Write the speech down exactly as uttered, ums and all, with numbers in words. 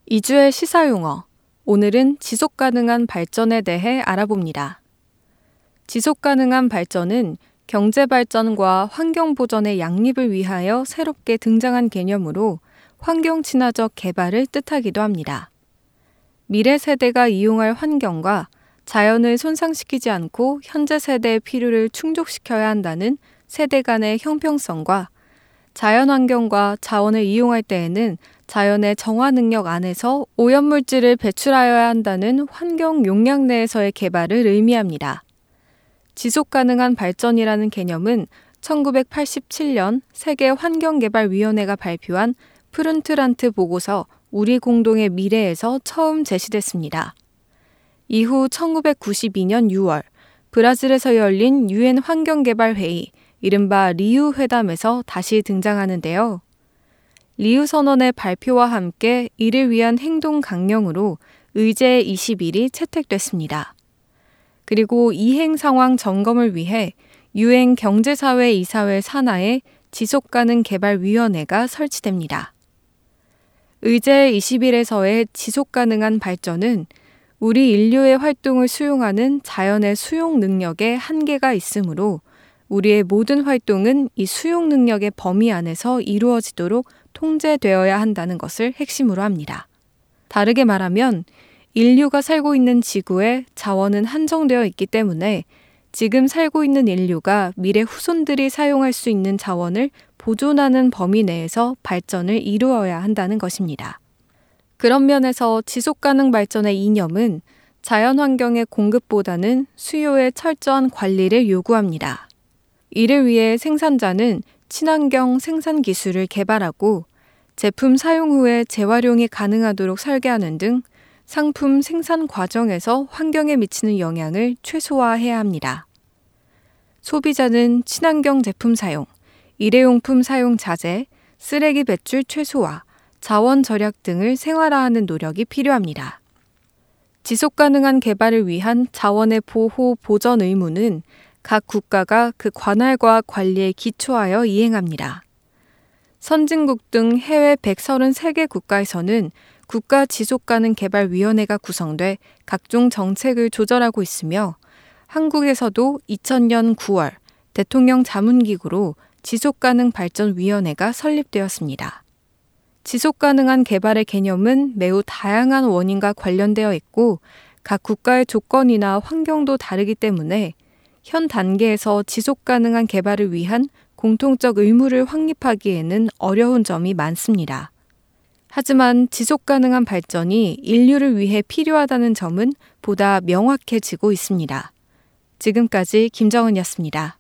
이 주의 시사용어, 오늘은 지속가능한 발전에 대해 알아봅니다. 지속가능한 발전은 경제발전과 환경보전의 양립을 위하여 새롭게 등장한 개념으로 환경친화적 개발을 뜻하기도 합니다. 미래 세대가 이용할 환경과 자연을 손상시키지 않고 현재 세대의 필요를 충족시켜야 한다는 세대 간의 형평성과 자연환경과 자원을 이용할 때에는 자연의 정화 능력 안에서 오염물질을 배출하여야 한다는 환경 용량 내에서의 개발을 의미합니다. 지속가능한 발전이라는 개념은 천구백팔십칠 년 세계환경개발위원회가 발표한 프룬트란트 보고서 우리 공동의 미래에서 처음 제시됐습니다. 이후 천구백구십이 년 유월 브라질에서 열린 유엔 환경개발회의, 이른바 리우 회담에서 다시 등장하는데요. 리우 선언의 발표와 함께 이를 위한 행동 강령으로 의제 이십일이 채택됐습니다. 그리고 이행 상황 점검을 위해 유엔 경제사회 이사회 산하에 지속가능 개발위원회가 설치됩니다. 의제 이십일에서의 지속가능한 발전은 우리 인류의 활동을 수용하는 자연의 수용 능력에 한계가 있으므로 우리의 모든 활동은 이 수용 능력의 범위 안에서 이루어지도록 통제되어야 한다는 것을 핵심으로 합니다. 다르게 말하면 인류가 살고 있는 지구에 자원은 한정되어 있기 때문에 지금 살고 있는 인류가 미래 후손들이 사용할 수 있는 자원을 보존하는 범위 내에서 발전을 이루어야 한다는 것입니다. 그런 면에서 지속가능 발전의 이념은 자연환경의 공급보다는 수요의 철저한 관리를 요구합니다. 이를 위해 생산자는 친환경 생산 기술을 개발하고 제품 사용 후에 재활용이 가능하도록 설계하는 등 상품 생산 과정에서 환경에 미치는 영향을 최소화해야 합니다. 소비자는 친환경 제품 사용, 일회용품 사용 자제, 쓰레기 배출 최소화, 자원 절약 등을 생활화하는 노력이 필요합니다. 지속가능한 개발을 위한 자원의 보호, 보전 의무는 각 국가가 그 관할과 관리에 기초하여 이행합니다. 선진국 등 해외 백삼십삼 개 국가에서는 국가지속가능개발위원회가 구성돼 각종 정책을 조절하고 있으며 한국에서도 이천 년 구월 대통령 자문기구로 지속가능발전위원회가 설립되었습니다. 지속가능한 개발의 개념은 매우 다양한 원인과 관련되어 있고 각 국가의 조건이나 환경도 다르기 때문에 현 단계에서 지속가능한 개발을 위한 공통적 의무를 확립하기에는 어려운 점이 많습니다. 하지만 지속가능한 발전이 인류를 위해 필요하다는 점은 보다 명확해지고 있습니다. 지금까지 김정은이었습니다.